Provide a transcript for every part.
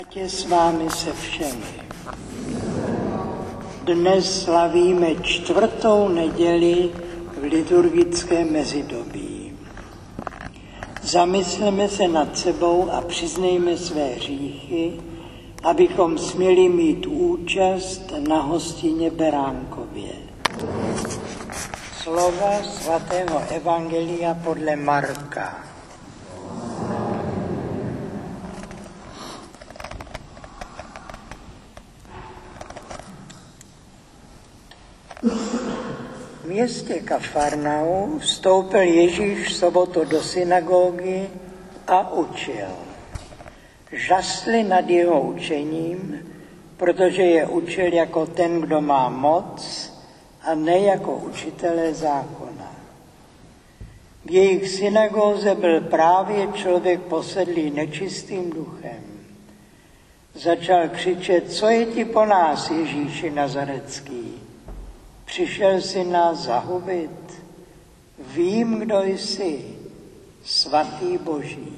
Tě s vámi se všemi. Dnes slavíme 4. neděli v liturgickém mezidobí. Zamysleme se nad sebou a přiznejme své hříchy, abychom směli mít účast na hostině Beránkově. Slova svatého evangelia podle Marka. V městě Kafarnaum vstoupil Ježíš v sobotu do synagogy a učil. Žasli nad jeho učením, protože je učil jako ten, kdo má moc, a ne jako učitelé zákona. V jejich synagóze byl právě člověk posedlý nečistým duchem. Začal křičet: co je ti po nás, Ježíši Nazarecký? Přišel jsi nás zahubit? Vím, kdo jsi, svatý Boží.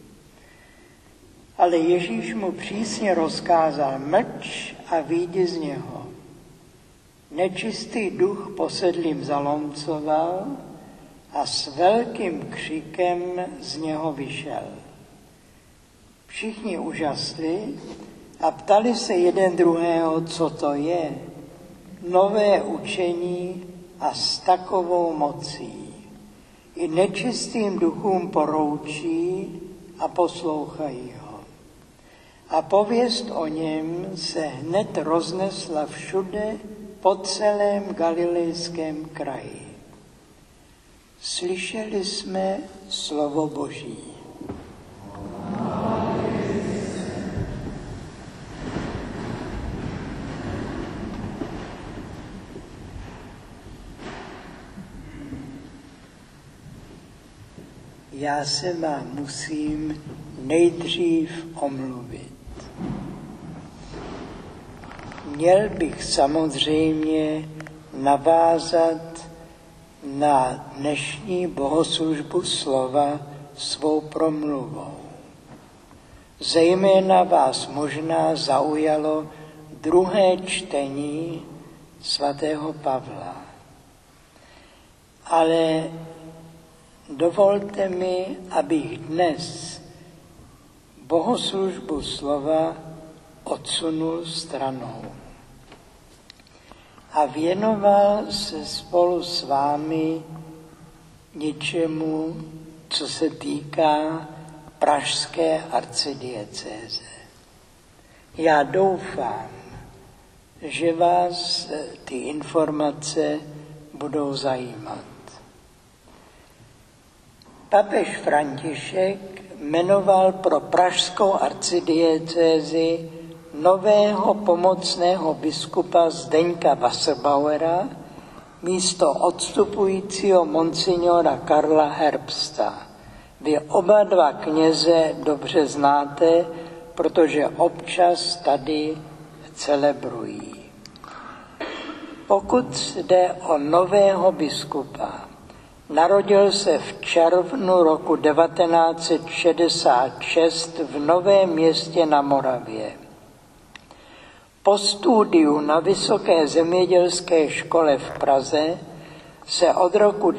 Ale Ježíš mu přísně rozkázal: mlč a vyjdi z něho. Nečistý duch posedlým zalomcoval a s velkým křikem z něho vyšel. Všichni úžasli a ptali se jeden druhého, co to je. Nové učení a s takovou mocí. I nečistým duchům poroučí a poslouchají ho. A pověst o něm se hned roznesla všude po celém galilejském kraji. Slyšeli jsme slovo Boží. Já se vám musím nejdřív omluvit. Měl bych samozřejmě navázat na dnešní bohoslužbu slova svou promluvou. Zejména vás možná zaujalo druhé čtení svatého Pavla. Ale dovolte mi, abych dnes bohoslužbu slova odsunul stranou a věnoval se spolu s vámi něčemu, co se týká pražské arcidiecéze. Já doufám, že vás ty informace budou zajímat. Papež František jmenoval pro pražskou arcidiecézi nového pomocného biskupa Zdeňka Wasserbauera místo odstupujícího monsignora Karla Herbsta. Vy oba dva kněze dobře znáte, protože občas tady celebrují. Pokud jde o nového biskupa, narodil se v červnu roku 1966 v Novém Městě na Moravě. Po studiu na Vysoké zemědělské škole v Praze se od roku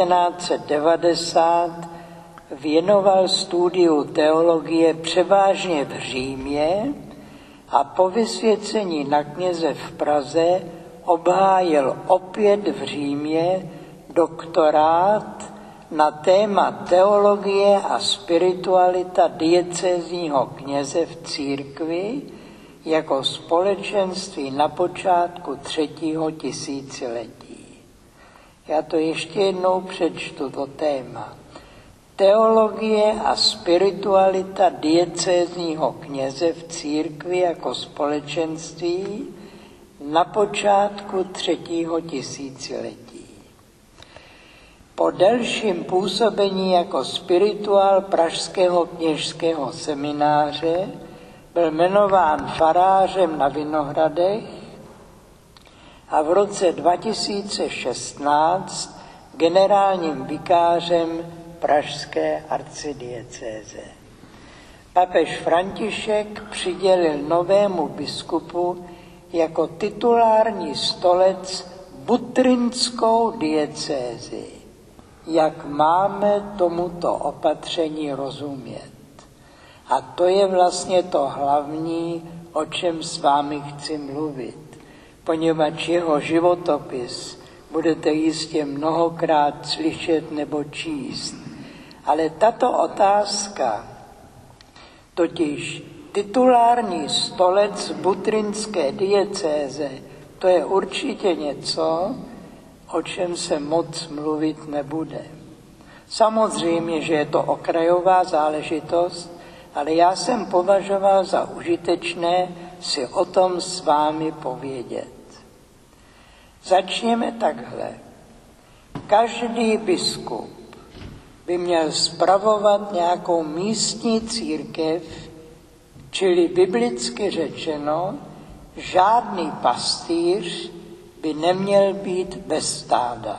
1990 věnoval studiu teologie převážně v Římě a po vysvěcení na kněze v Praze obhájil opět v Římě doktorát na téma teologie a spiritualita diecézního kněze v církvi jako společenství na počátku 3. tisíciletí. Já to ještě jednou přečtu, to téma. Teologie a spiritualita diecézního kněze v církvi jako společenství na počátku 3. tisíciletí. Po delším působení jako spirituál pražského kněžského semináře byl jmenován farářem na Vinohradech a v roce 2016 generálním vikářem pražské arcidiecéze. Papež František přidělil novému biskupu jako titulární stolec butrinskou diecézi. Jak máme tomuto opatření rozumět? A to je vlastně to hlavní, o čem s vámi chci mluvit, poněvadž jeho životopis budete jistě mnohokrát slyšet nebo číst. Ale tato otázka, totiž titulární stolec butrinské diecéze, to je určitě něco, o čem se moc mluvit nebude. Samozřejmě, že je to okrajová záležitost, ale já jsem považoval za užitečné si o tom s vámi povědět. Začněme takhle. Každý biskup by měl spravovat nějakou místní církev, čili biblicky řečeno, žádný pastýř by neměl být bez stáda.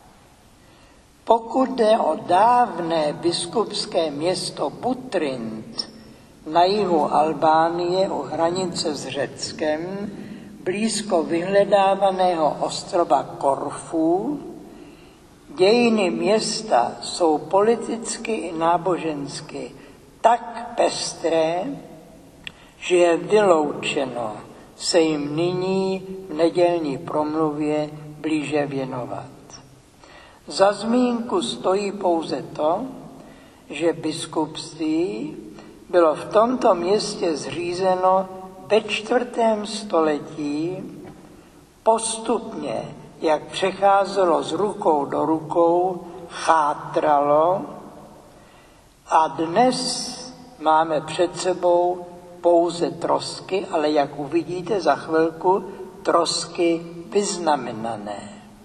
Pokud jde o dávné biskupské město Butrint na jihu Albánie u hranice s Řeckem, blízko vyhledávaného ostrova Korfu, dějiny města jsou politicky i nábožensky tak pestré, že je vyloučeno se jim nyní v nedělní promluvě blíže věnovat. Za zmínku stojí pouze to, že biskupství bylo v tomto městě zřízeno ve 4. století, postupně, jak přecházelo z rukou do rukou, chátralo a dnes máme před sebou pouze trosky, ale jak uvidíte za chvilku, trosky vyznamenané.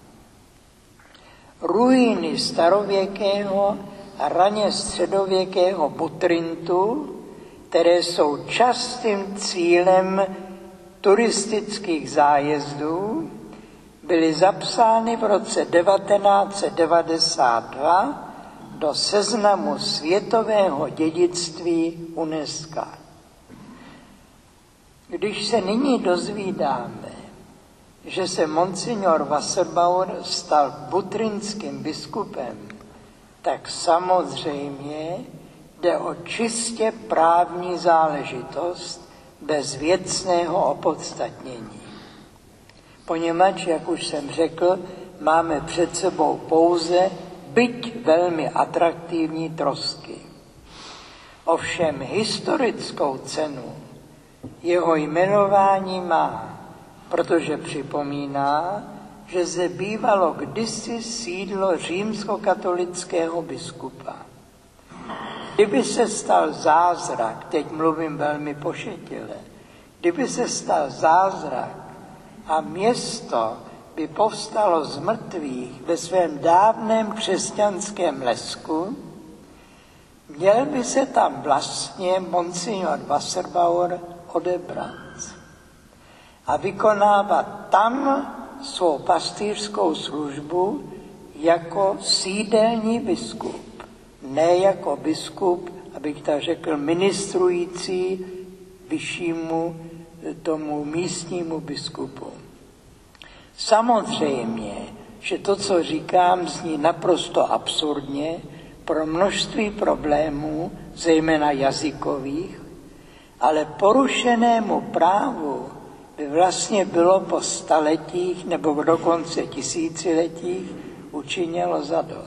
Ruiny starověkého a raně středověkého Butrintu, které jsou častým cílem turistických zájezdů, byly zapsány v roce 1992 do seznamu světového dědictví UNESCO. Když se nyní dozvídáme, že se monsignor Wasserbauer stal butrinským biskupem, tak samozřejmě jde o čistě právní záležitost bez věcného opodstatnění. Poněvadž, jak už jsem řekl, máme před sebou pouze, byť velmi atraktivní trosky. Ovšem historickou cenu jeho jmenování má, protože připomíná, že zde bývalo kdysi sídlo římskokatolického biskupa. Kdyby se stal zázrak, teď mluvím velmi pošetile, kdyby se stal zázrak a město by povstalo z mrtvých ve svém dávném křesťanském lesku, měl by se tam vlastně monsignor Wasserbauer odebrat a vykonávat tam svou pastýřskou službu jako sídelní biskup, ne jako biskup, abych tak řekl, ministrující vyššímu tomu místnímu biskupu. Samozřejmě, že to, co říkám, zní naprosto absurdně pro množství problémů, zejména jazykových, ale porušeného právu by vlastně bylo po staletích nebo dokonce tisíciletích učiněno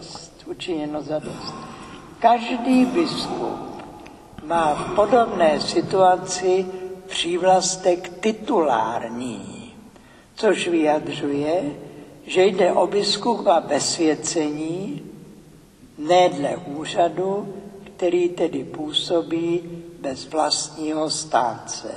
zadost. Každý biskup má v podobné situaci přívlastek titulární, což vyjadřuje, že jde o biskupa bez svěcení, ne dle úřadu, který tedy působí bez vlastního státce.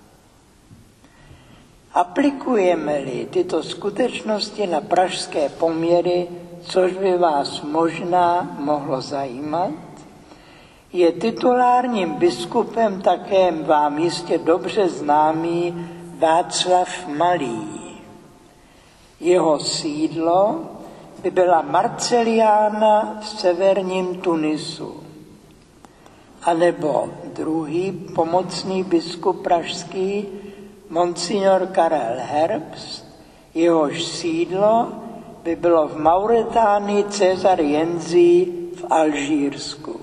Aplikujeme-li tyto skutečnosti na pražské poměry, což by vás možná mohlo zajímat, je titulárním biskupem také vám jistě dobře známý Václav Malý. Jeho sídlo by byla Marceliána v severním Tunisu. anebo druhý pomocný biskup pražský, monsignor Karel Herbst, jehož sídlo by bylo v Mauretánii César Jenzí v Alžírsku.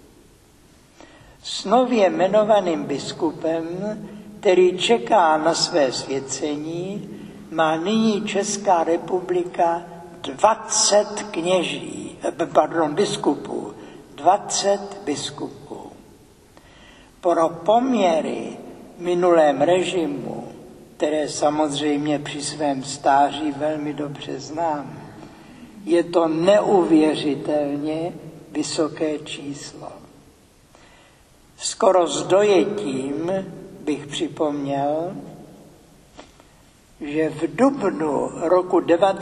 S nově jmenovaným biskupem, který čeká na své svěcení, má nyní Česká republika 20 biskupů. 20 biskupů. Pro poměry v minulém režimu, které samozřejmě při svém stáří velmi dobře znám, je to neuvěřitelně vysoké číslo. Skoro s dojetím bych připomněl, že v dubnu roku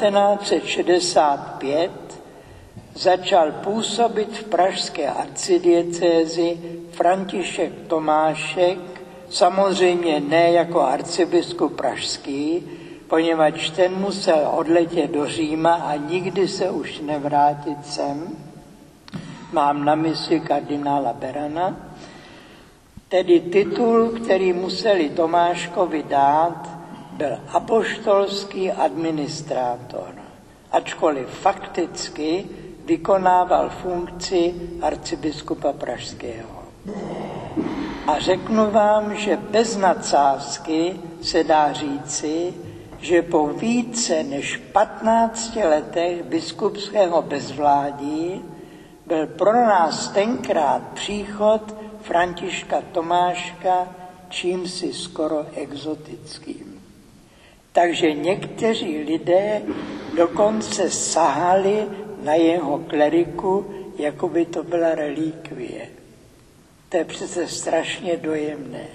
1965 začal působit v pražské arcidiecézi František Tomášek, samozřejmě ne jako arcibiskup pražský, poněvadž ten musel odletět do Říma a nikdy se už nevrátit sem. Mám na mysli kardinála Berana. Tedy titul, který museli Tomáškovi dát, byl apoštolský administrátor, ačkoliv fakticky vykonával funkci arcibiskupa pražského. A řeknu vám, že bez nadsázky se dá říci, že po více než 15 letech biskupského bezvládí byl pro nás tenkrát příchod Františka Tomáška čímsi skoro exotickým. Takže někteří lidé dokonce sahali na jeho kleriku, jako by to byla relikvie. To je přece strašně dojemné.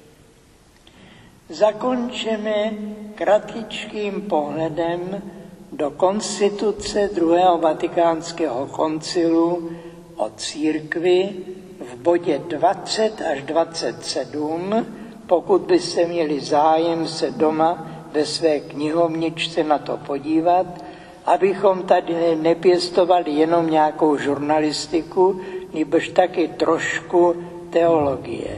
Zakončíme kratičkým pohledem do konstituce druhého vatikánského koncilu o církvi v bodě 20 až 27, pokud byste měli zájem se doma ve své knihovničce na to podívat, abychom tady nepěstovali jenom nějakou žurnalistiku, nebož taky trošku teologie.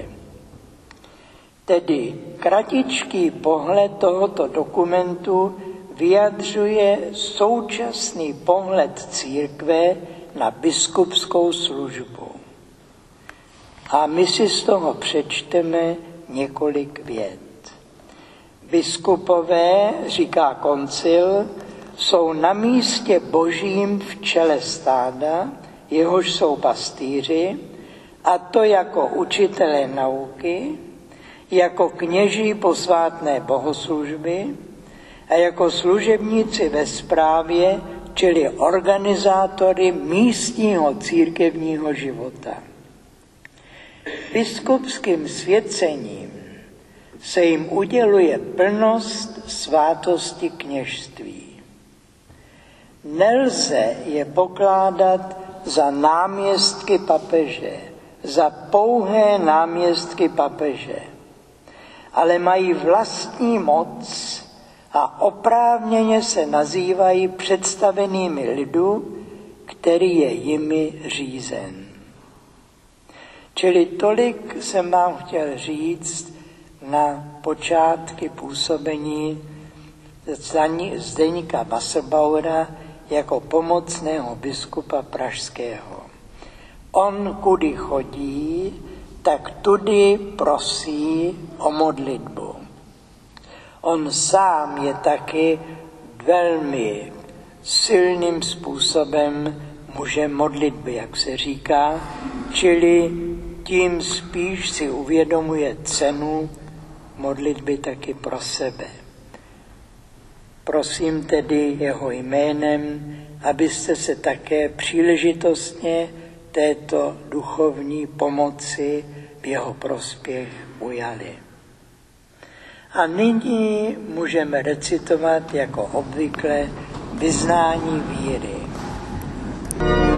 Tedy kratičký pohled tohoto dokumentu vyjadřuje současný pohled církve na biskupskou službu. A my si z toho přečteme několik vět. Biskupové, říká koncil, jsou na místě božím v čele stáda, jehož jsou pastýři, a to jako učitelé nauky, jako kněží posvátné bohoslužby a jako služebníci ve správě, čili organizátory místního církevního života. Biskupským svěcením se jim uděluje plnost svátosti kněžství. Nelze je pokládat za náměstky papeže, za pouhé náměstky papeže, ale mají vlastní moc a oprávněně se nazývají představenými lidu, který je jimi řízen. Čili tolik jsem vám chtěl říct na počátky působení Zdeňka Wasserbaura jako pomocného biskupa pražského. On, kudy chodí, tak tudy prosí o modlitbu. On sám je taky velmi silným způsobem mužem modlitby, jak se říká, čili tím spíš si uvědomuje cenu modlitby taky pro sebe. Prosím tedy jeho jménem, abyste se také příležitostně této duchovní pomoci v jeho prospěch ujali. A nyní můžeme recitovat jako obvykle vyznání víry.